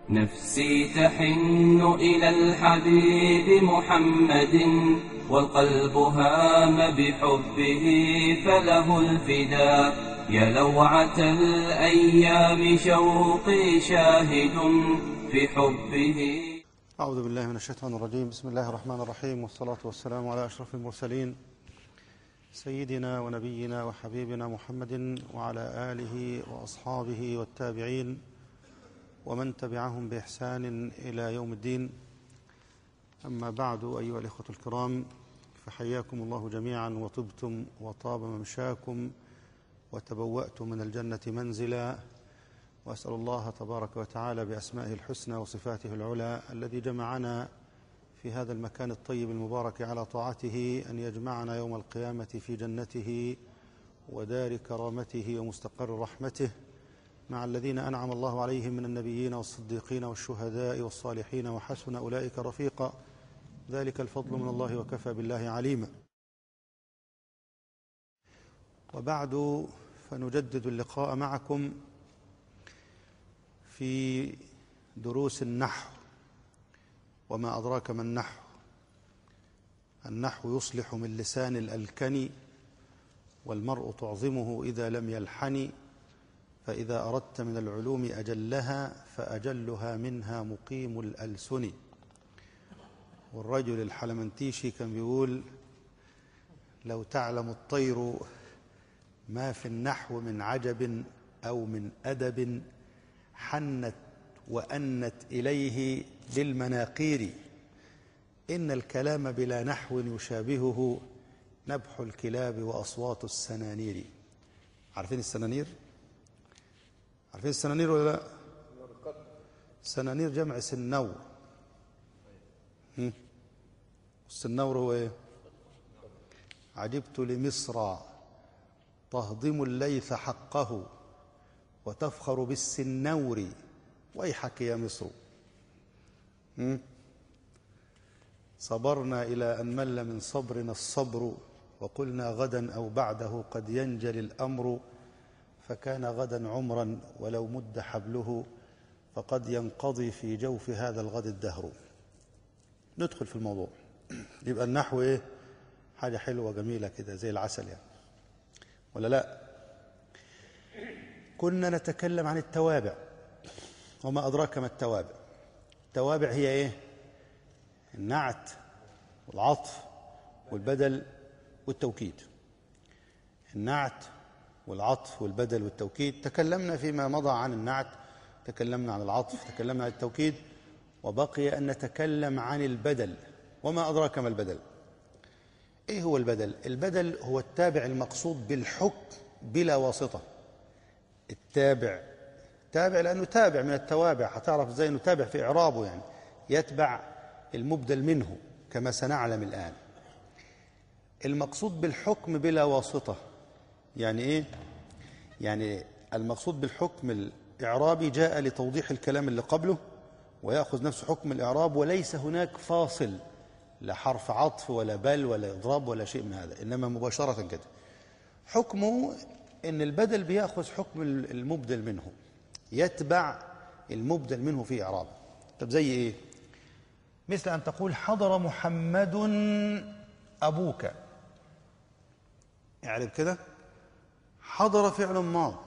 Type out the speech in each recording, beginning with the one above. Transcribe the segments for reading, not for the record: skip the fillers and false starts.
نفسي تحن إلى الحبيب محمد، والقلب هام بحبه فله الفداء. يا لوعة الأيام شوقي شاهد في حبه. أعوذ بالله من الشيطان الرجيم. بسم الله الرحمن الرحيم، والصلاة والسلام على أشرف المرسلين سيدنا ونبينا وحبيبنا محمد وعلى آله وأصحابه والتابعين ومن تبعهم بإحسان إلى يوم الدين. أما بعد، أيها الإخوة الكرام، فحياكم الله جميعا وطبتم وطاب ممشاكم وتبوأتم من الجنة منزلا، وأسأل الله تبارك وتعالى بأسمائه الحسنى وصفاته العلى الذي جمعنا في هذا المكان الطيب المبارك على طاعته أن يجمعنا يوم القيامة في جنته ودار كرامته ومستقر رحمته مع الذين أنعم الله عليهم من النبيين والصديقين والشهداء والصالحين، وحسن أولئك رفيقا، ذلك الفضل من الله وكفى بالله عليما. وبعد، فنجدد اللقاء معكم في دروس النحو. وما أدراك ما النحو؟ النحو يصلح من لسان الألكن، والمرء تعظمه إذا لم يلحن، فإذا أردت من العلوم أجلها فأجلها منها مقيم الألسن. والرجل الحلمنتيشي كان بيقول: لو تعلم الطير ما في النحو من عجب أو من أدب، حنت وأنت إليه بالمناقير، إن الكلام بلا نحو يشابهه نبح الكلاب وأصوات السنانير. عارفين السنانير؟ عارفين السنانير ولا لا؟ السنانير جمع سنور. السنور هو ايه؟ عجبت لمصر تهضم الليث حقه وتفخر بالسنور، ويحك يا مصر. صبرنا إلى أن مل من صبرنا الصبر، وقلنا غدا أو بعده قد ينجلي الأمر، فكان غدا عمرا ولو مد حبله، فقد ينقضي في جوف هذا الغد الدهر. ندخل في الموضوع. يبقى النحو ايه؟ حاجة حلوة جميلة كده زي العسل يعني، ولا لا؟ كنا نتكلم عن التوابع. وما أدراك ما التوابع؟ التوابع هي ايه؟ النعت والعطف والبدل والتوكيد. النعت والعطف والبدل والتوكيد. تكلمنا فيما مضى عن النعت، تكلمنا عن العطف، تكلمنا عن التوكيد، وبقي أن نتكلم عن البدل. وما أدراك ما البدل؟ إيه هو البدل؟ البدل هو التابع المقصود بالحكم بلا واسطة. التابع تابع لأنه تابع من التوابع، هتعرف ازاي انه تابع في إعرابه، يعني يتبع المبدل منه كما سنعلم الآن. المقصود بالحكم بلا واسطة يعني إيه؟ يعني المقصود بالحكم الإعرابي جاء لتوضيح الكلام اللي قبله ويأخذ نفس حكم الإعراب، وليس هناك فاصل، لا حرف عطف ولا بل ولا إضراب ولا شيء من هذا، إنما مباشرة كده. حكمه إن البدل بيأخذ حكم المبدل منه، يتبع المبدل منه في إعرابه. طب زي إيه؟ مثل أن تقول: حضر محمد أبوك. اعرب كده: حضر فعل ماض،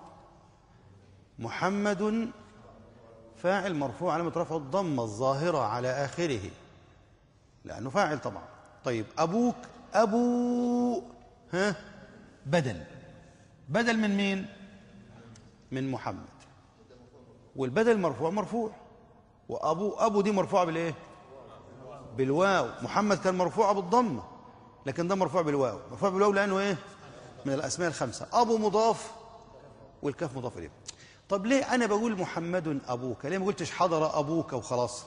محمد فاعل مرفوع علامة رفعه الضمة الظاهرة على آخره لأنه فاعل طبعا. طيب أبوك، أبو بدل. بدل من مين؟ من محمد. والبدل مرفوع مرفوع، وأبو دي مرفوعة بالإيه؟ بالواو. محمد كان مرفوعة بالضمة، لكن ده مرفوع بالواو. مرفوع بالواو لأنه إيه؟ من الأسماء الخمسة. أبو مضاف والكاف مضاف إليه. طب ليه أنا بقول محمد أبوك؟ ليه ما قلتش حضر أبوك وخلاص؟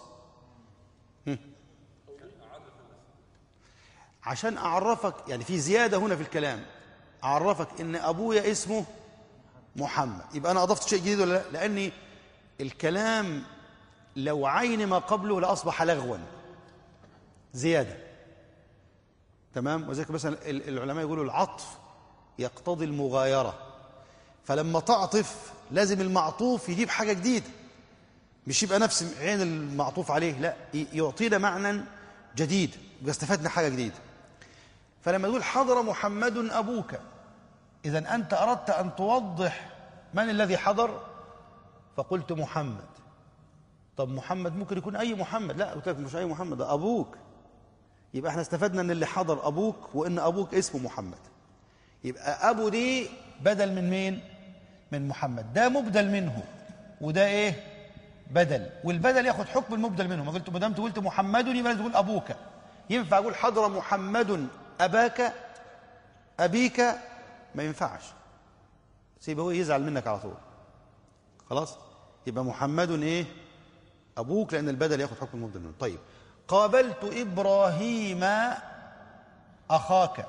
عشان أعرفك، يعني في زيادة هنا في الكلام، أعرفك إن أبويا اسمه محمد، يبقى أنا أضفت شيء جديد ولا لا؟ لأني الكلام لو عين ما قبله لأصبح لغوا، زيادة. تمام؟ وذلك مثلا العلماء يقولوا العطف يقتضي المغايرة، فلما تعطف لازم المعطوف يجيب حاجة جديدة. مش يبقى نفس عين المعطوف عليه، لا، يعطينا معنى جديد واستفدنا حاجة جديدة. فلما تقول حضر محمد أبوك، إذا أنت أردت أن توضح من الذي حضر فقلت محمد. طب محمد ممكن يكون أي محمد، لا، قلت لك مش أي محمد، ده أبوك. يبقى احنا استفدنا أن اللي حضر أبوك، وأن أبوك اسمه محمد. يبقى أبو دي بدل من مين؟ من محمد. ده مبدل منه، وده إيه؟ بدل. والبدل ياخد حكم المبدل منه. ما دام قلت محمد يبقى لازم تقول أبوك. ينفع أقول حضر محمد أباك أبيك؟ ما ينفعش، سيبه هو يزعل منك على طول. خلاص، يبقى محمد ايه؟ ابوك، لان البدل ياخد حكم المبدل منه. طيب، قابلت ابراهيم اخاك.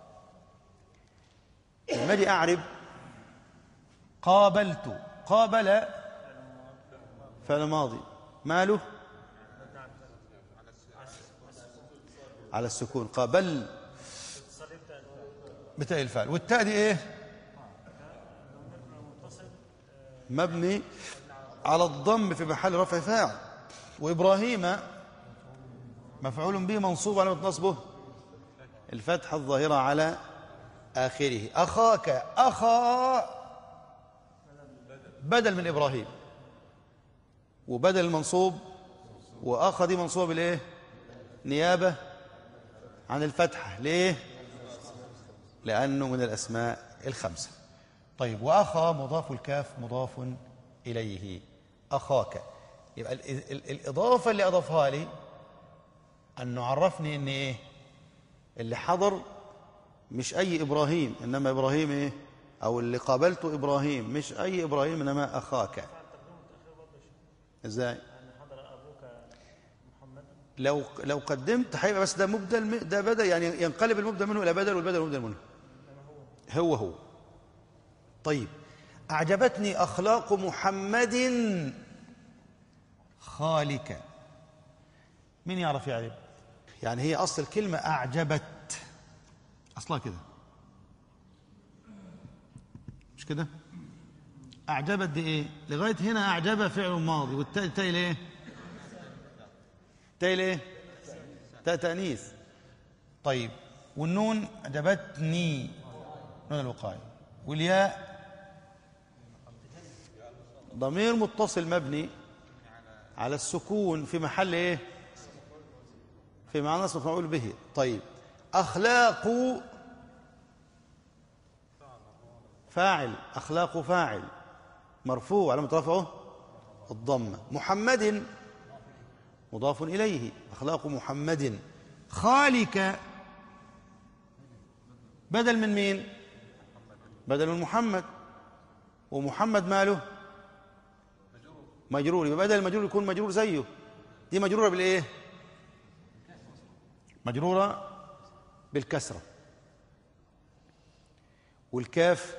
لما اجي اعرب قابلت، قابل فعل ماضي، ماله على السكون، قابل بتاء الفعل، والتاء دي ايه؟ مبني على الضم في محل رفع فاعل. وإبراهيم مفعول به منصوب على نصبه الفتحة الظاهرة على آخره. أخاك، أخا بدل من إبراهيم، وبدل المنصوب، وأخا دي منصوبة بالإيه؟ نيابة عن الفتحة. ليه؟ لأنه من الأسماء الخمسة. طيب، وأخا مضاف، الكاف مضاف إليه، أخاك. يبقى الإضافة اللي أضافها لي أنه عرفني أن إيه؟ اللي حضر مش أي إبراهيم، إنما إبراهيم إيه؟ أو اللي قابلته إبراهيم مش أي إبراهيم، إنما أخاك. إزاي؟ لو قدمت هيبقى بس ده مبدل، ده بدل، يعني ينقلب المبدل منه إلى بدل، والبدل مبدل منه هو. طيب، أعجبتني أخلاق محمد خالك. مين يعرف يعرف؟ يعني هي أصل الكلمة أعجبت، أصلها كده، مش كده؟ أعجبت دي إيه؟ لغاية هنا أعجب فعل ماضي، والتاء ليه؟ تاء ليه؟ تاء تأنيث. طيب، والنون أعجبتني نون الوقاية، والياء ضمير متصل مبني على السكون في محل ايه؟ في معنى اسم مفعول به. طيب، أخلاق فاعل، أخلاق فاعل مرفوع علامة رفعه الضمة. محمد مضاف إليه، أخلاق محمد. خالك بدل من مين؟ بدل من محمد، ومحمد ماله؟ مجرور. يبقى بدل المجرور يكون مجرور زيه. دي مجرورة بالإيه؟ مجرورة بالكسرة. والكاف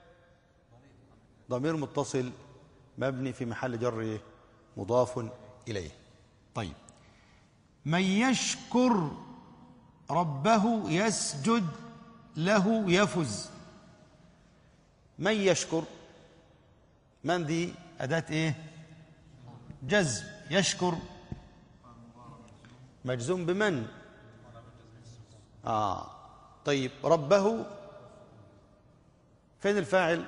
ضمير متصل مبني في محل جر مضاف إليه. طيب، من يشكر ربه يسجد له يفز. من يشكر، من دي أداة إيه؟ جزم. يشكر مجزوم بمن؟ طيب، ربه فين الفاعل؟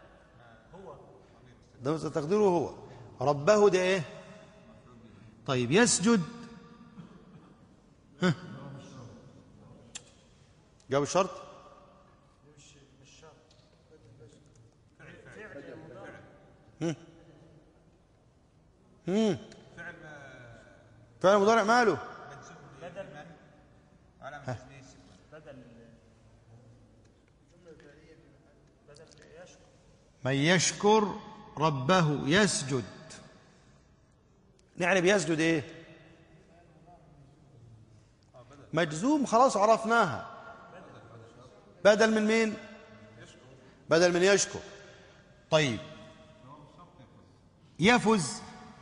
ده تقديره هو. ربه ده ايه؟ طيب، يسجد جاب الشرط؟ فعل مضارع ماله؟ بدل من يشكر ربه يسجد. نعرف يسجد ايه؟ مجزوم، خلاص عرفناها. بدل من مين؟ بدل من يشكر. طيب، يفز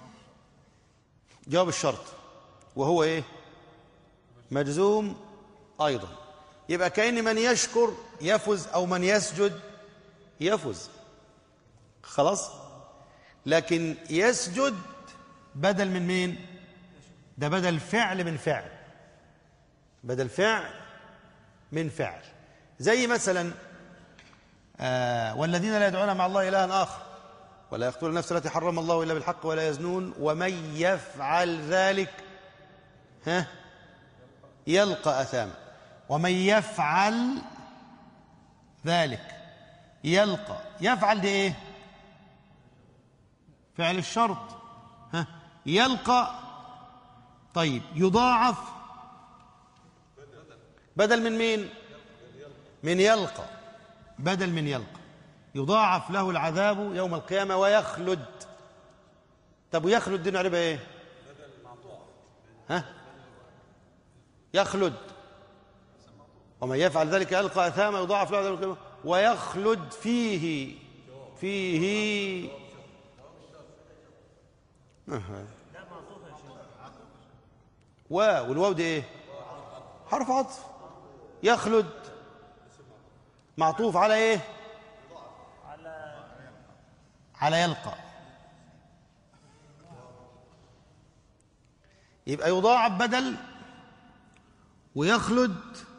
جواب الشرط، وهو ايه؟ مجزوم ايضا. يبقى كأن من يشكر يفز، او من يسجد يفز. خلاص، لكن يسجد بدل من مين؟ ده بدل فعل من فعل، بدل فعل من فعل. زي مثلا والذين لا يدعون مع الله إلها آخر ولا يقتلون النفس التي حرم الله إلا بالحق ولا يزنون ومن يفعل ذلك يلقى أثاما. ومن يفعل ذلك يلقى، يفعل دي ايه؟ فعل الشرط. يلقى. طيب يضاعف بدل من مين؟ من يلقى، بدل من يلقى. يضاعف له العذاب يوم القيامة ويخلد. طب ويخلد دي نعرفها ايه؟ يخلد. ومن يفعل ذلك يلقى أثاما يضاعف له العذاب يوم القيامة ويخلد فيه والواو دي ايه؟ حرف عطف. يخلد معطوف على ايه؟ على يلقى. يبقى يضاعف بدل، ويخلد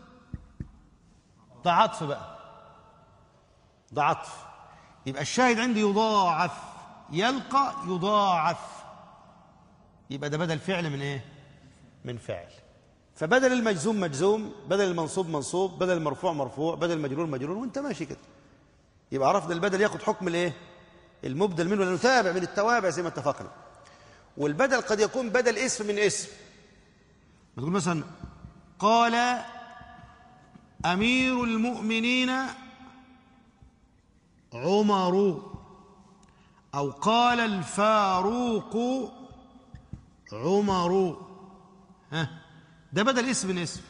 ده عطف بقى، ده عطف. يبقى الشاهد عندي يضاعف، يلقى يضاعف، يبقى ده بدل فعل من ايه؟ من فعل. فبدل المجزوم مجزوم، بدل المنصوب منصوب، بدل المرفوع مرفوع، بدل المجرور مجرور، وانت ماشي كده. يبقى عرفنا البدل ياخد حكم الايه؟ المبدل منه، لانه تابع من التوابع زي ما اتفقنا. والبدل قد يكون بدل اسم من اسم. بتقول مثلا قال أمير المؤمنين عمر، أو قال الفاروق عمر. ده بدل اسم من اسم.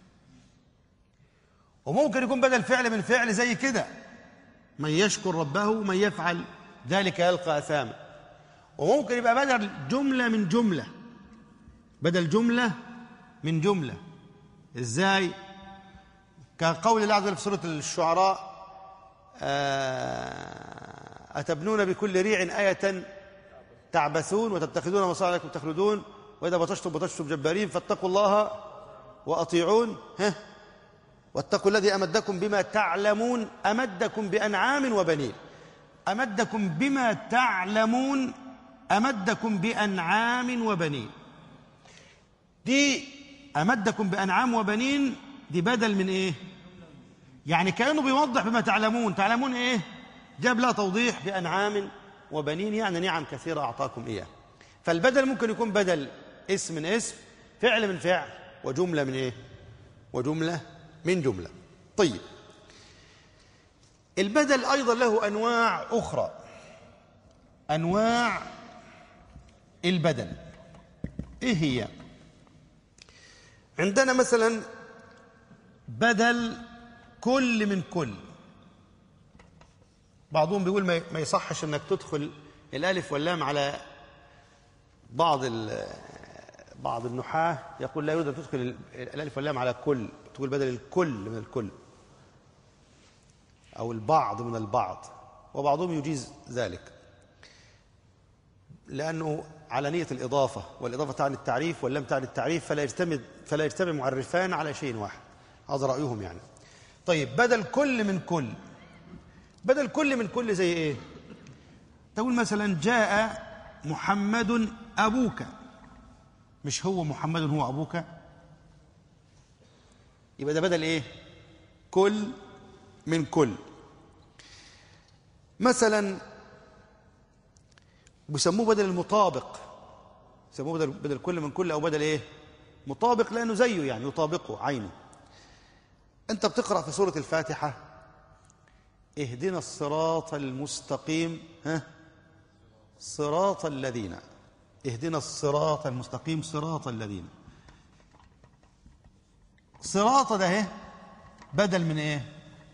وممكن يكون بدل فعل من فعل زي كده، من يشكر ربه من يفعل ذلك يلقى أثاما. وممكن يبقى بدل جملة من جملة، بدل جملة من جملة. ازاي؟ كقول الله عز وجل في سورة الشعراء أتبنون بكل ريع آية تعبثون وتتخذون مصانع لكم تخلدون وإذا بطشتم بطشتم جبارين فاتقوا الله وأطيعون واتقوا الذي أمدكم بما تعلمون أمدكم بأنعام وبنين. أمدكم بما تعلمون أمدكم بأنعام وبنين. دي أمدكم بأنعام وبنين دي بدل من إيه؟ يعني كأنه بيوضح بما تعلمون. تعلمون إيه؟ جاب لها توضيح بأنعام وبنين، يعني نعم كثيرة أعطاكم إياه. فالبدل ممكن يكون بدل اسم من اسم، فعل من فعل، وجملة من إيه؟ وجملة من جملة. طيب البدل أيضا له أنواع أخرى. أنواع البدل إيه هي؟ عندنا مثلا بدل كل من كل. بعضهم بيقول ما يصحش انك تدخل الالف واللام على بعض النحاة، يقول لا يريد ان تدخل الالف واللام على كل، تقول بدل الكل من الكل او البعض من البعض. وبعضهم يجيز ذلك لانه على نية الإضافة، والإضافة تعني التعريف واللام تعني التعريف، فلا يجتمع معرفان على شيء واحد. هذا رأيهم يعني. طيب بدل كل من كل. بدل كل من كل زي ايه؟ تقول مثلا جاء محمد أبوك، مش هو محمد هو أبوك، يبقى ده بدل ايه؟ كل من كل. مثلا بيسموه بدل المطابق، يسموه بدل كل من كل، او بدل ايه؟ مطابق، لانه زيه يعني يطابقه عينه. انت بتقرأ في سورة الفاتحة اهدنا الصراط المستقيم، صراط الذين، اهدنا الصراط المستقيم صراط الذين. صراط ده بدل من ايه؟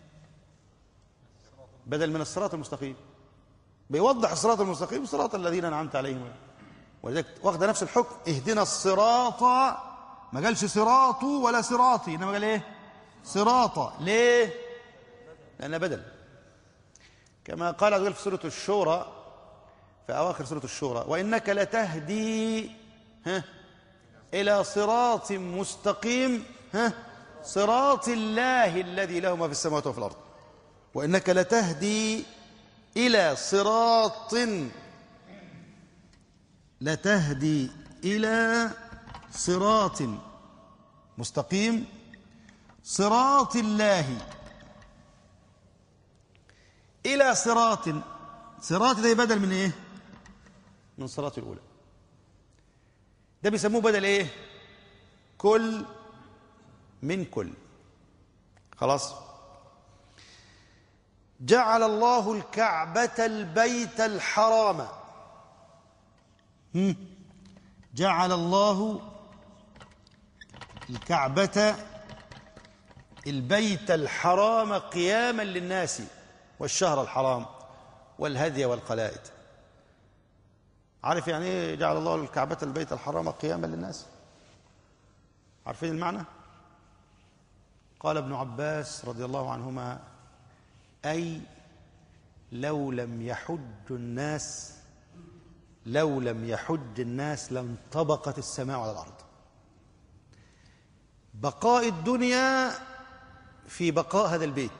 بدل من الصراط المستقيم. بيوضح الصراط المستقيم صراط الذين أنعمت عليهم، ولذلك واخده نفس الحكم. اهدنا الصراط، ما قالش صراط ولا صراطي، انما قال ايه؟ صراط. ليه؟ لأنه بدل. كما قال عز وجل في سورة الشورى في أواخر سورة الشورى: وإنك لتهدي إلى صراط مستقيم صراط الله الذي له ما في السماوات وفي الأرض. وإنك لتهدي إلى صراط، لتهدي إلى صراط مستقيم صراط الله. إلى صراط، صراط ده بدل من إيه؟ من صراط الأولى. ده بيسموه بدل إيه؟ كل من كل. خلاص. جعل الله الكعبة البيت الحرام. جعل الله الكعبة البيت الحرام قياما للناس والشهر الحرام والهدي والقلائد. عارف يعني ايه جعل الله الكعبة البيت الحرام قياما للناس؟ عارفين المعنى؟ قال ابن عباس رضي الله عنهما: أي لو لم يحج الناس لانطبقت السماء على الأرض. بقاء الدنيا في بقاء هذا البيت،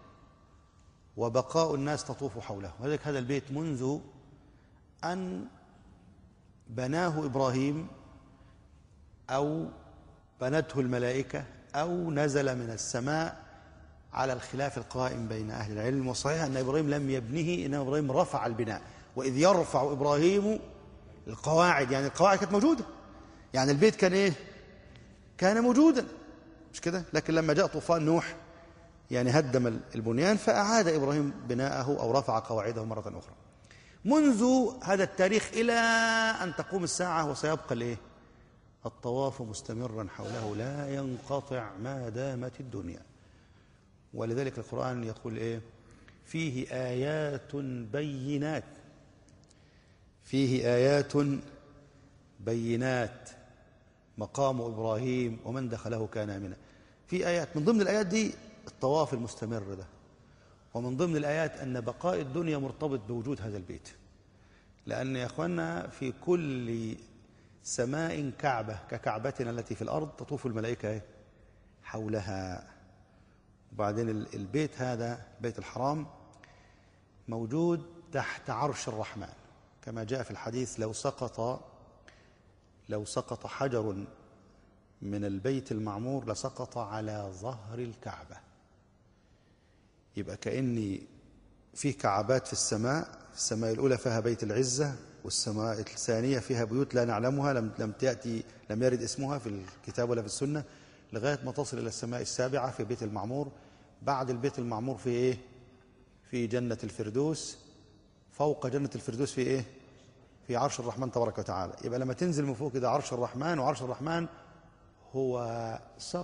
وبقاء الناس تطوف حوله. ولذلك هذا البيت منذ أن بناه إبراهيم أو بنته الملائكة أو نزل من السماء، على الخلاف القائم بين أهل العلم، وصحيح أن إبراهيم لم يبنه، إن إبراهيم رفع البناء. وإذ يرفع إبراهيم القواعد، يعني القواعد كانت موجودة، يعني البيت كان إيه؟ كان موجودا، مش كده؟ لكن لما جاء طوفان نوح يعني هدم البنيان، فأعاد إبراهيم بناءه أو رفع قواعده مرة أخرى. منذ هذا التاريخ إلى أن تقوم الساعة وسيبقى الإيه؟ الطواف مستمرا حوله لا ينقطع ما دامت الدنيا. ولذلك القرآن يقول إيه؟ فيه آيات بينات، فيه آيات بينات مقام إبراهيم ومن دخله كان آمنا. في آيات، من ضمن الآيات دي الطواف المستمر ده، ومن ضمن الآيات أن بقاء الدنيا مرتبط بوجود هذا البيت. لأن يا أخوانا في كل سماء كعبة ككعبتنا التي في الأرض تطوف الملائكة حولها. وبعدين البيت هذا بيت الحرام موجود تحت عرش الرحمن، كما جاء في الحديث: لو سقط حجر من البيت المعمور لسقط على ظهر الكعبة. يبقى كأني في كعبات في السماء الأولى فيها بيت العزة، والسماء الثانية فيها بيوت لا نعلمها، لم يرد اسمها في الكتاب ولا في السنة، لغاية ما تصل إلى السماء السابعة في بيت المعمور. بعد البيت المعمور في إيه؟ في جنة الفردوس. فوق جنة الفردوس في إيه؟ في عرش الرحمن تبارك وتعالى. يبقى لما تنزل من فوق كده عرش الرحمن، وعرش الرحمن هو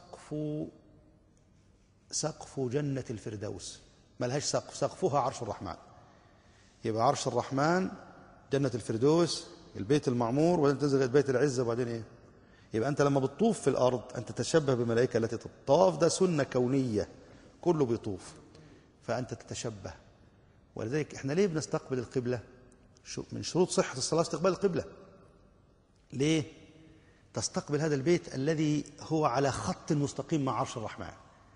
سقف جنة الفردوس، ما لهاش سقف، سقفها عرش الرحمن. يبقى عرش الرحمن، جنة الفردوس، البيت المعمور، وبعدين تنزل إلى بيت العزة، وبعدين إيه؟ يبقى أنت لما بتطوف في الأرض أنت تتشبه بملائكة التي الطواف ده سنة كونية، كله بيطوف، فأنت تتشبه. ولذلك إحنا ليه بنستقبل القبلة؟ من شروط صحة الصلاة استقبال القبلة. ليه؟ تستقبل هذا البيت الذي هو على خط مستقيم مع عرش الرحمن.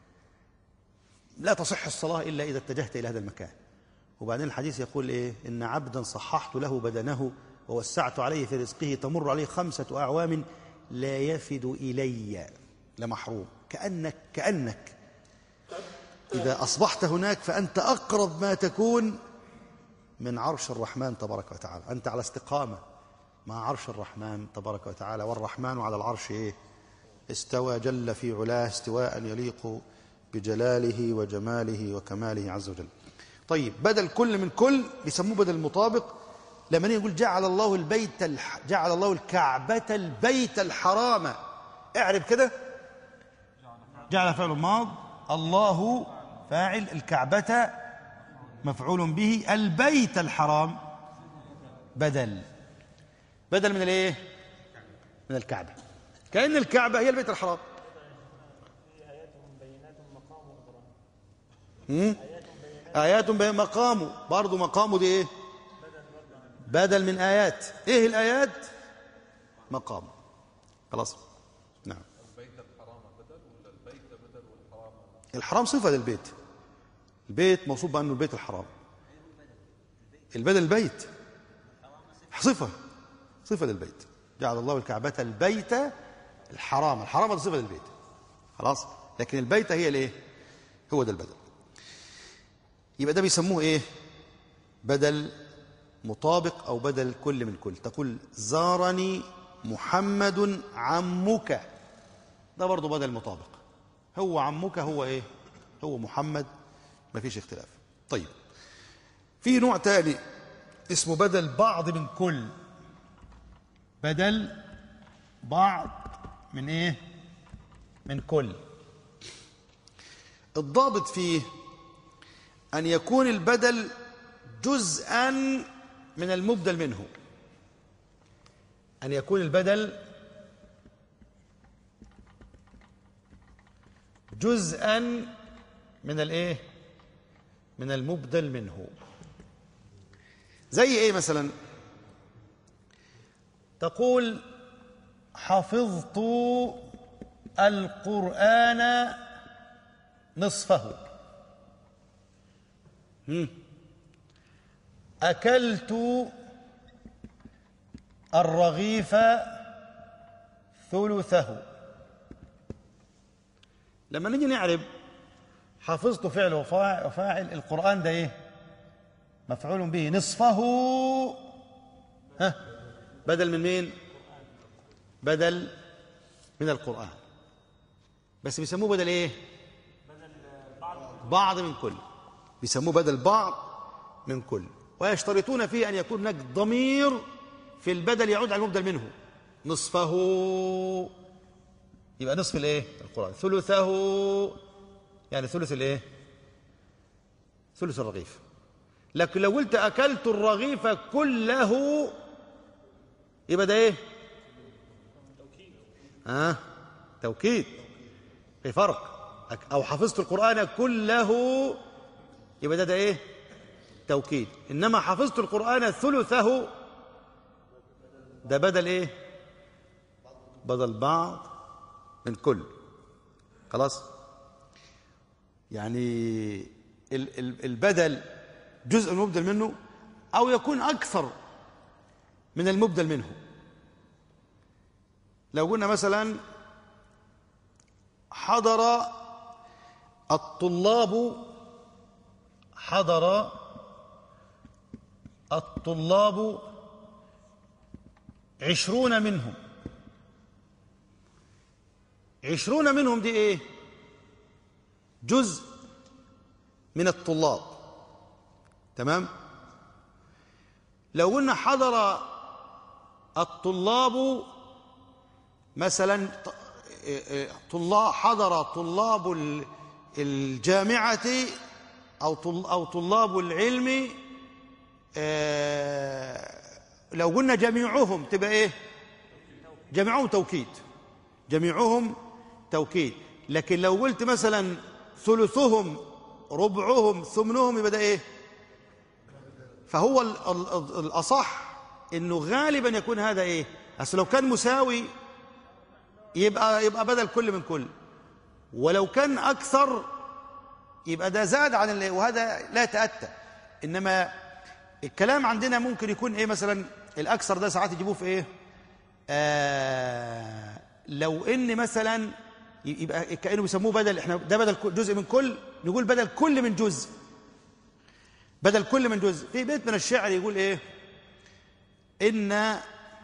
لا تصح الصلاة إلا إذا اتجهت إلى هذا المكان. وبعدين الحديث يقول إيه؟ إن عبدا صححت له بدنه ووسعت عليه في رزقه تمر عليه 5 أعوام لا يفد إلي لمحروم. كأنك إذا أصبحت هناك فأنت أقرب ما تكون من عرش الرحمن تبارك وتعالى، أنت على استقامة مع عرش الرحمن تبارك وتعالى. والرحمن على العرش إيه؟ استوى جل في علاه استواء يليق بجلاله وجماله وكماله عز وجل. طيب، بدل كل من كل بيسموه بدل المطابق. لما يقول جعل الله الكعبة البيت الحرام، اعرب كده: جعل فعل ماض، الله فاعل، الكعبة مفعول به، البيت الحرام بدل من الايه؟ من الكعبة. كأن الكعبة هي البيت الحرام. آيات بين مقامه، برضه مقامه دي ايه؟ بدل من آيات. إيه الآيات؟ مقام. خلاص. نعم. البيت الحرام بدل ولا البيت بدل والحرام؟ الحرام صفة للبيت. البيت موصوف بأنه البيت الحرام. البدل البيت صفة للبيت. جعل الله الكعبة البيت الحرام. الحرام هذا صفة للبيت. خلاص. لكن البيت هي الايه؟ هو ده البدل. يبقى ده بيسموه ايه؟ بدل مطابق او بدل كل من كل. تقول زارني محمد عمك، ده برضه بدل مطابق. هو عمك هو ايه؟ هو محمد، ما فيش اختلاف. طيب، في نوع تاني اسمه بدل بعض من كل. بدل بعض من ايه؟ من كل. الضابط فيه أن يكون البدل جزءا من المبدل منه. أن يكون البدل جزءا من الايه؟ من المبدل منه. زي ايه مثلا؟ تقول حفظت القرآن نصفه، أكلت الرغيف ثلثه. لما نيجي نعرب حفظت فعل وفاعل، القرآن ده ايه؟ مفعول به. نصفه بدل من مين؟ بدل من القرآن، بس بيسموه بدل ايه؟ بعض من كل. بيسموه بدل بعض من كل، ويشترطون فيه أن يكون هناك ضمير في البدل يعود على المبدل منه. نصفه يبقى نصف الايه؟ القرآن. ثلثه يعني ثلث الايه؟ ثلث الرغيف. لكن لو قلت أكلت الرغيف كله يبقى ده ايه؟ توكيد. في فرق. أو حفظت القرآن كله يبقى ده ايه؟ توكيد. إنما حفظت القرآن ثلثه ده بدل ايه؟ بدل بعض من كل. خلاص. يعني البدل جزء من المبدل منه، أو يكون أكثر من المبدل منه. لو قلنا مثلا حضر الطلاب 20 منهم. 20 منهم دي ايه؟ جزء من الطلاب. تمام. لو قلنا حضر الطلاب مثلا حضر طلاب الجامعة أو طلاب العلم، لو قلنا جميعهم تبقى ايه؟ جميعهم توكيد. جميعهم توكيد. لكن لو قلت مثلا ثلثهم ربعهم ثمنهم يبقى ده ايه؟ فهو الأصح انه غالبا يكون هذا ايه؟ اصل لو كان مساوي يبقى بدل كل من كل، ولو كان اكثر يبقى ده زاد عن وهذا لا يتأتى. انما الكلام عندنا ممكن يكون ايه؟ مثلا الاكثر ده ساعات يجيبوه في ايه؟ لو ان مثلا يبقى كانه بيسموه بدل. احنا ده بدل جزء من كل، نقول بدل كل من جزء. بدل كل من جزء. في بيت من الشعر يقول ايه؟ ان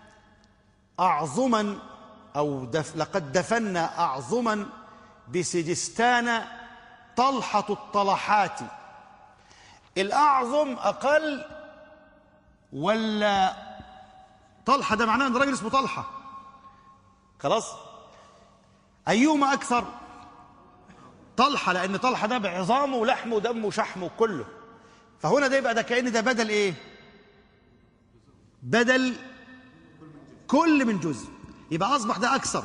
اعظما او لقد دفنا اعظما بسجستان طلحة الطلحات. الاعظم اقل ولا طلحة ده معناه ان راجل اسمه طلحة؟ خلاص. ايهما اكثر؟ طلحة، لان طلحة ده بعظامه ولحمه ودمه وشحمه كله. فهنا ده يبقى ده كأن ده بدل ايه؟ بدل كل من جزء. يبقى اصبح ده اكثر.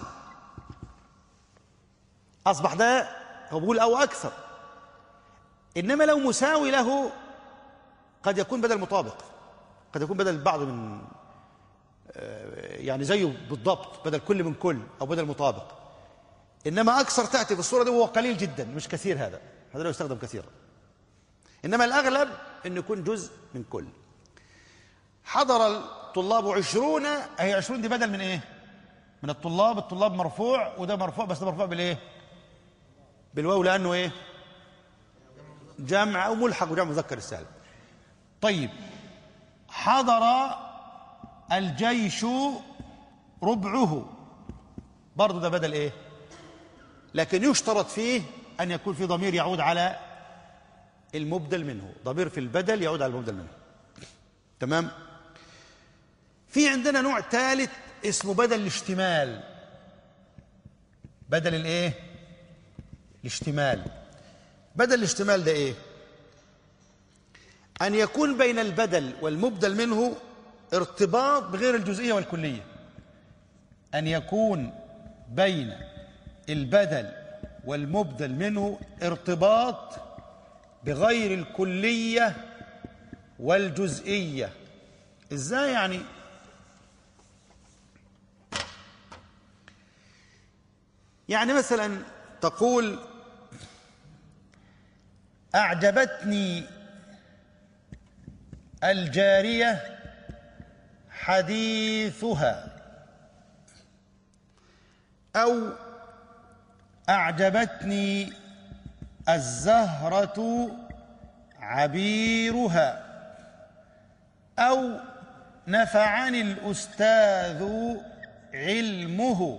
اصبح ده هو بيقول او اكثر. انما لو مساوي له قد يكون بدل مطابق. قد يكون بدل البعض من يعني زيه بالضبط، بدل كل من كل أو بدل مطابق. إنما أكثر تأتي في الصورة دي، وهو قليل جدا مش كثير، هذا لا يستخدم كثيرا. إنما الأغلب أن يكون جزء من كل. حضر الطلاب 20، أهي 20 دي بدل من إيه؟ من الطلاب. الطلاب مرفوع، وده مرفوع، بس ده مرفوع بالإيه؟ بالواو، لأنه إيه؟ جمع أو ملحق وجمع مذكر السالم. طيب، حضر الجيش ربعه، برضه ده بدل إيه؟ لكن يشترط فيه أن يكون في ضمير يعود على المبدل منه، ضمير في البدل يعود على المبدل منه. تمام؟ في عندنا نوع ثالث اسمه بدل الاشتمال. بدل الايه؟ الاشتمال. بدل الاشتمال ده ايه؟ ان يكون بين البدل والمبدل منه ارتباط بغير الجزئية والكلية. ان يكون بين البدل والمبدل منه ارتباط بغير الكلية والجزئية. ازاي يعني؟ يعني مثلا تقول أعجبتني الجارية حديثها، أو أعجبتني الزهرة عبيرها، أو نفعني الأستاذ علمه.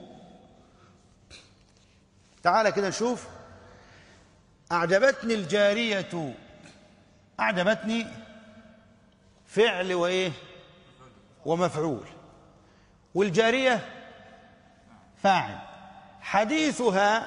تعال كده نشوف. أعجبتني الجارية، أعجبتني فعل وإيه؟ ومفعول، والجارية فاعل. حديثها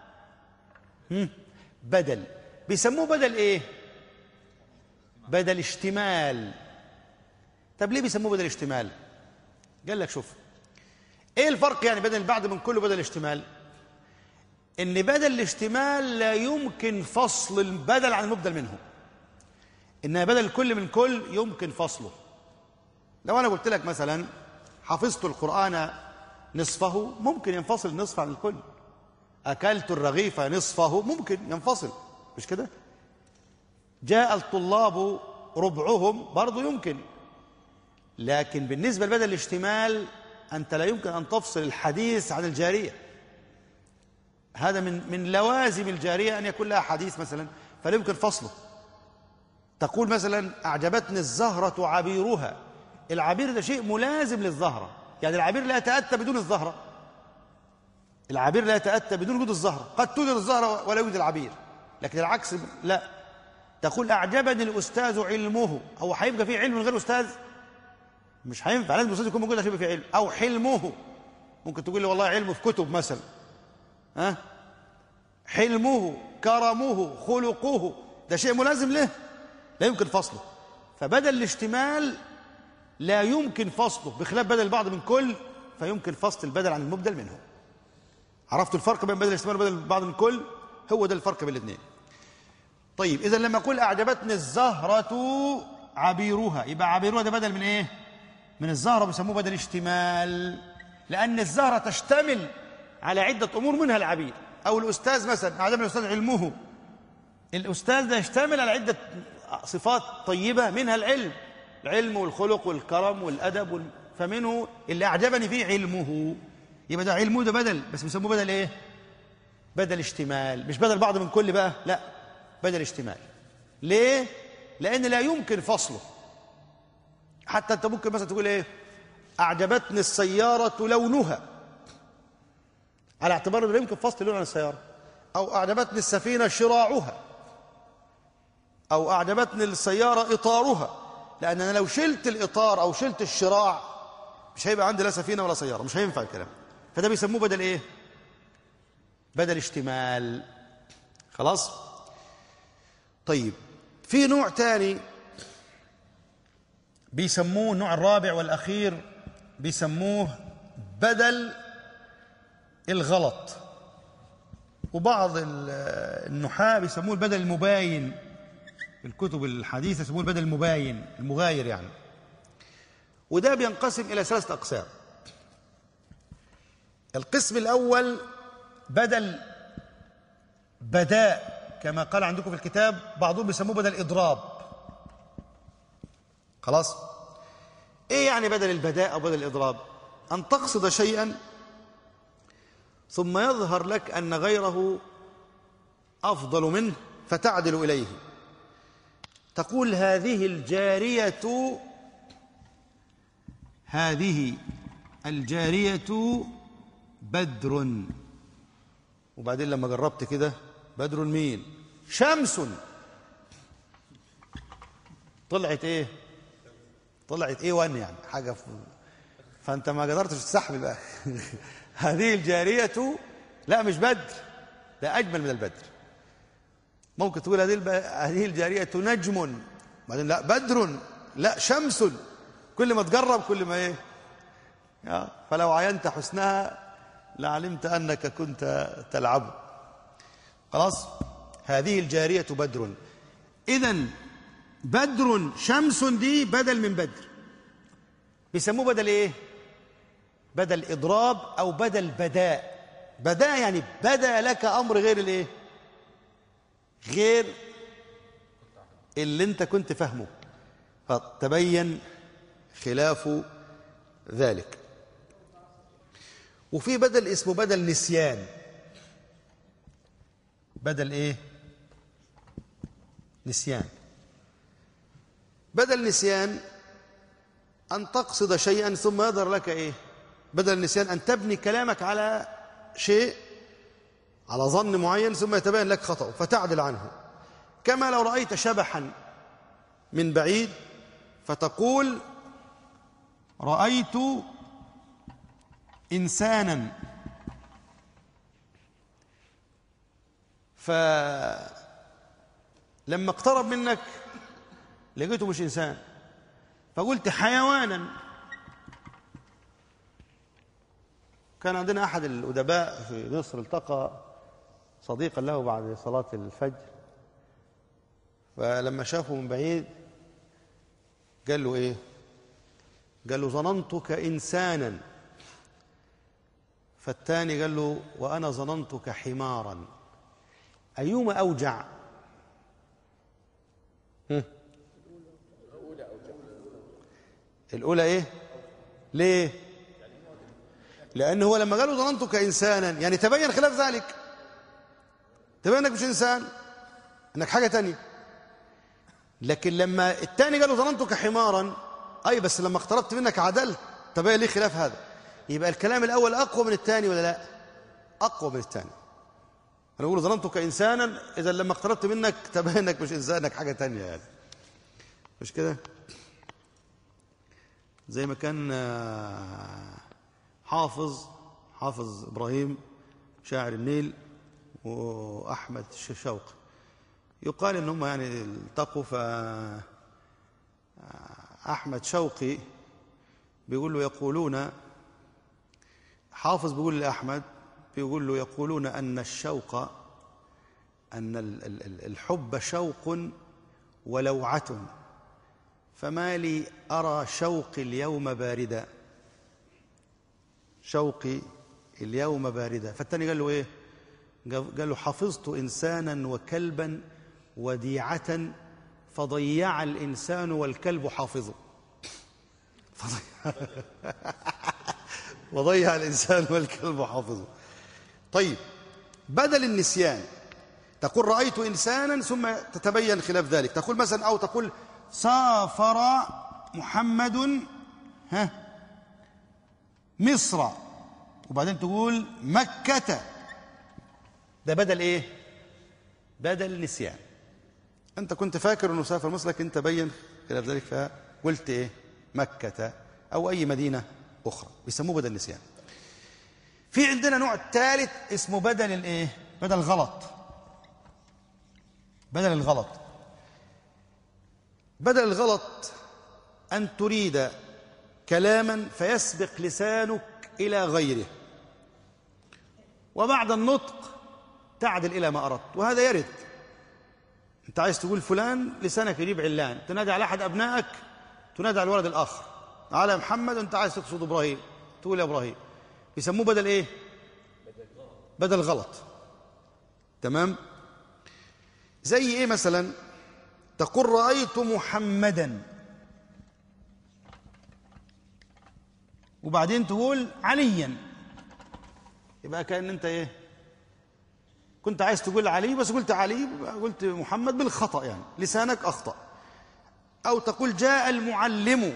بدل، بيسموه بدل إيه؟ بدل اشتمال. طب ليه بيسموه بدل اشتمال؟ قال لك شوف ايه الفرق يعني بدل البعض من كله بدل اشتمال. ان بدل الاشتمال لا يمكن فصل البدل عن المبدل منه، ان بدل الكل من كل يمكن فصله. لو انا قلت لك مثلا حفظت القرآن نصفه، ممكن ينفصل النصف عن الكل. اكلت الرغيف نصفه، ممكن ينفصل، مش كده؟ جاء الطلاب ربعهم، برضه يمكن. لكن بالنسبة لبدل الاشتمال أنت لا يمكن أن تفصل الحديث عن الجارية. هذا من لوازم الجارية أن يكون لها حديث مثلا، فلا يمكن فصله. تقول مثلا أعجبتني الزهرة عبيرها، العبير ده شيء ملازم للزهرة، يعني العبير لا يتأتى بدون الزهرة. العبير لا يتأتى بدون وجود الزهرة، قد توجد الزهرة ولا يوجد العبير، لكن العكس لا. تقول أعجبني الأستاذ علمه، هو هيبقى فيه علم من غير أستاذ؟ مش هينفع، لازم الأستاذ يكون موجود عشان يبقى فيه علم. أو حلمه، ممكن تقول لي والله علمه في كتب مثلا، حلمه، كرمه، خلقه، ده شيء ملازم له، لا يمكن فصله. فبدل الاشتمال لا يمكن فصله، بخلاف بدل البعض من كل فيمكن فصل البدل عن المبدل منه. عرفتوا الفرق بين بدل الاشتمال وبدل البعض من كل؟ هو ده الفرق بين الاثنين. طيب إذا لما أقول أعجبتني الزهرة عبيرها، يبقى عبيرها ده بدل من إيه؟ من الزهرة، بيسموه بدل اشتمال، لأن الزهرة تشتمل على عدة أمور منها العبير. أو الأستاذ مثلا، أعجبني الأستاذ علمه، الأستاذ ده يشتمل على عدة صفات طيبة منها العلم والخلق والكرم والأدب فمنه اللي أعجبني فيه علمه. يبقى ده علمه ده بدل، بس بيسموه بدل إيه؟ بدل اشتمال، مش بدل بعض من كل بقى، لا، بدل اشتمال. ليه؟ لأن لا يمكن فصله. حتى أنت ممكن مثلا تقول إيه؟ أعجبتني السيارة لونها، على اعتبار أنه لا يمكن فصل اللون عن السيارة. أو أعجبتني السفينة شراعها، أو أعجبتني السيارة إطارها، لأن أنا لو شلت الإطار أو شلت الشراع مش هيبقى عندي لا سفينة ولا سيارة، مش هينفع الكلام. فده بيسموه بدل إيه؟ بدل اشتمال. خلاص؟ طيب في نوع تاني بيسموه، النوع الرابع والأخير، بيسموه بدل الغلط. وبعض النحاة بيسموه البدل المباين، الكتب الحديثة يسموه البدل المباين، المغاير يعني. وده بينقسم إلى 3 أقسام. القسم الأول بدل بداء كما قال عندكم في الكتاب، بعضهم بيسموه بدل إضراب. خلاص؟ إيه يعني بدل البداء أو بدل الإضراب؟ أن تقصد شيئا ثم يظهر لك أن غيره أفضل منه فتعدل إليه. تقول هذه الجارية بدر، وبعدين لما جربت كده، بدر مين؟ شمس. طلعت ايه؟ طلعت ايه وان يعني حاجه فانت ما قدرتش تستحمل بقى. هذه الجارية لا مش بدر، لا أجمل من البدر. ممكن تقول هذه الجارية نجم، بعدين لا بدر، لا شمس. كل ما تقرب كل ما ايه، فلو عينت حسنها لعلمت أنك كنت تلعب. خلاص؟ هذه الجارية بدر. إذن بدر شمس دي بدل من بدر، بيسموه بدل ايه؟ بدل إضراب أو بدل بداء. بداء يعني بدا لك أمر غير الايه؟ غير اللي انت كنت فاهمه، فتبين خلاف ذلك. وفي بدل اسمه بدل نسيان. بدل ايه؟ نسيان. بدل نسيان أن تقصد شيئا ثم يظهر لك ايه؟ بدل النسيان أن تبني كلامك على شيء، على ظن معين، ثم يتبين لك خطأ فتعدل عنه. كما لو رأيت شبحا من بعيد فتقول رأيت إنسانا، فلما اقترب منك لقيته مش إنسان فقلت حيوانا. كان عندنا أحد الأدباء في مصر التقى صديقا له بعد صلاة الفجر، فلما شافه من بعيد قال له إيه؟ قال له ظننتك إنسانا. فالثاني قال له وأنا ظننتك حمارا، أيهما أوجع؟ الأولى إيه؟ ليه؟ لأنه هو لما قالوا ظننتك إنسانا يعني تبين خلاف ذلك، تبين أنك مش إنسان، أنك حاجة تانية. لكن لما الثاني قالوا ظننتك حمارا، أي بس لما اقتربت منك عدلت، تبين ليه خلاف هذا. يبقى الكلام الأول أقوى من الثاني ولا لا؟ أقوى من الثاني. أنا أقول ظننتك إنسانا، إذا لما اقتربت منك تبين أنك مش إنسان، أنك حاجة تانية يعني. مش كده؟ زي ما كان حافظ إبراهيم شاعر النيل وأحمد شوقي، يقال إنهم يعني التقوا، فأحمد شوقي بيقول له يقولون، حافظ بيقول لأحمد، بيقول له يقولون أن الشوق، أن الحب شوق ولوعة، فما لي أرى شوقي اليوم باردة، شوقي اليوم باردة. فالتاني قال له إيه؟ قال له حفظت إنسانا وكلبا وديعة فضيع الإنسان والكلب حافظه. وضيع الإنسان والكلب حافظه. طيب بدل النسيان تقول رأيت إنسانا ثم تتبين خلاف ذلك، تقول مثلا، أو تقول سافر محمد مصر، وبعدين تقول مكة. ده بدل ايه؟ بدل النسيان. انت كنت فاكر انه سافر مصر، لكن تبين خلاف ذلك فقلت ايه؟ مكة او اي مدينة اخرى، بيسموه بدل النسيان. في عندنا نوع ثالث اسمه بدل الايه؟ بدل الغلط. بدل الغلط. بدل الغلط أن تريد كلاما فيسبق لسانك إلى غيره، وبعد النطق تعدل إلى ما أردت، وهذا يرد. أنت عايز تقول فلان، لسانك يجيب علان، تنادي على أحد أبنائك تنادي على الولد الآخر، على محمد وانت عايز تقصد ابراهيم، تقول يا ابراهيم، بيسموه بدل ايه؟ بدل غلط. تمام؟ زي ايه مثلا؟ تقول رأيت محمدا، وبعدين تقول عليا، يبقى كأن انت ايه؟ كنت عايز تقول علي بس قلت علي، قلت محمد بالخطأ، يعني لسانك أخطأ. أو تقول جاء المعلم،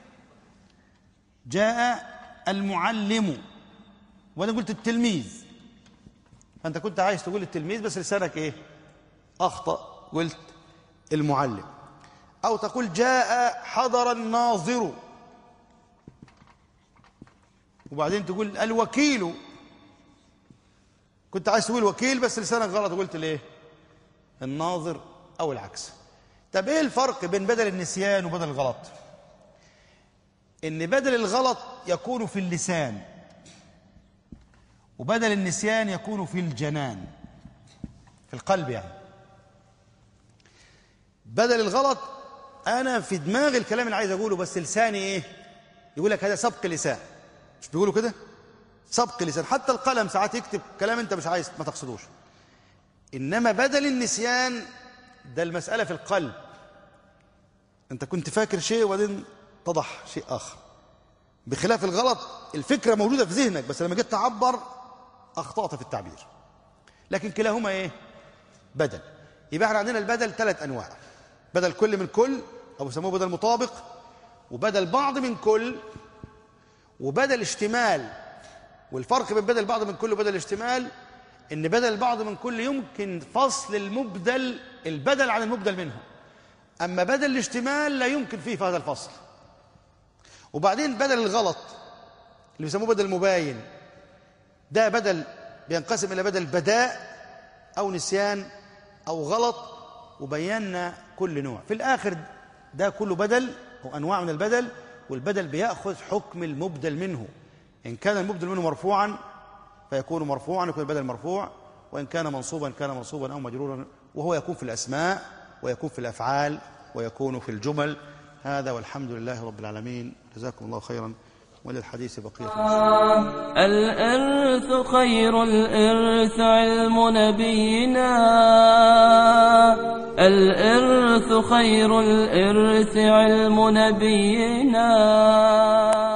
جاء المعلم، وأنا قلت التلميذ، فأنت كنت عايز تقول التلميذ بس لسانك إيه؟ أخطأ، قلت المعلم. أو تقول جاء حضر الناظر، وبعدين تقول الوكيل، كنت عايز تقول وكيل بس لسانك غلط، قلت ليه؟ الناظر أو العكس. طب إيه الفرق بين بدل النسيان وبدل الغلط؟ إن بدل الغلط يكون في اللسان، وبدل النسيان يكون في الجنان، في القلب يعني. بدل الغلط أنا في دماغي الكلام اللي عايز أقوله بس لساني إيه؟ يقول لك هذا سبق لسان، مش بيقولوا كده؟ سبق لسان. حتى القلم ساعات يكتب كلام أنت مش عايز ما تقصدوش. إنما بدل النسيان ده المسألة في القلب، أنت كنت فاكر شيء وبعدين اتضح شيء آخر. بخلاف الغلط الفكرة موجودة في ذهنك بس لما جيت تعبر أخطأت في التعبير. لكن كلاهما إيه؟ بدل. يبقى احنا عندنا البدل 3 أنواع: بدل كل من كل، أو يسموه بدل مطابق، وبدل بعض من كل، وبدل اشتمال. والفرق بين بدل بعض من كل وبدل الاشتمال ان بدل البعض من كل يمكن فصل المبدل البدل عن المبدل منه، اما بدل الاشتمال لا يمكن فيه هذا الفصل. وبعدين بدل الغلط اللي بيسموه بدل مباين، ده بدل بينقسم الى بدل بداء او نسيان او غلط، وبينا كل نوع في الاخر. ده كله بدل وانواع من البدل، والبدل بياخذ حكم المبدل منه. إن كان المبدل منه مرفوعا فيكون مرفوعا، يكون البدل مرفوع، وإن كان منصوبا كان منصوبا أو مجرورا، وهو يكون في الأسماء ويكون في الأفعال ويكون في الجمل. هذا والحمد لله رب العالمين. جزاكم الله خيرا، وللحديث بقية. الإرث خير الإرث علم نبينا، الإرث خير الإرث علم نبينا.